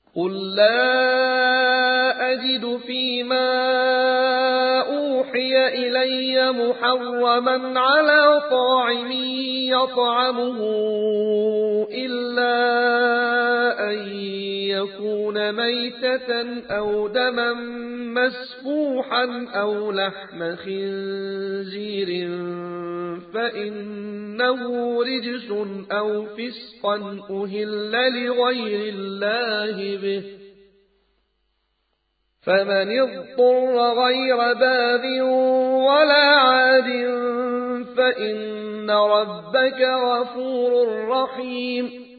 قل لا أجد فيما أوحي إلي محرما على طاعم يطعمه إلا أن يكون ميتة أو دما مسفوحا أو لحم خنزير فإنه رجس أو فسقا أهل لغير الله به، فمن اضطر غير باغ ولا عاد فإن ربك غفور رحيم.